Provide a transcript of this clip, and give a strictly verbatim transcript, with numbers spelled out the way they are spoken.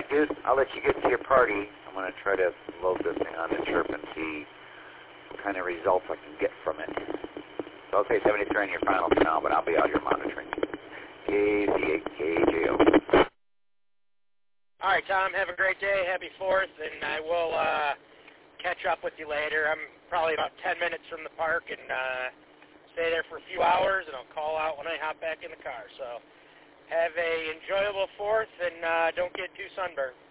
right, dude. I'll let you get to your party. I'm going to try to load this thing on the Chirp and see what kind of results I can get from it. So I'll say seventy-three on your final for now, but I'll be out here monitoring. K C eight K J O. All right, Tom, have a great day. Happy fourth, and I will uh, catch up with you later. I'm probably about ten minutes from the park and uh, stay there for a few hours, and I'll call out when I hop back in the car. So have a enjoyable fourth, and uh, don't get too sunburned.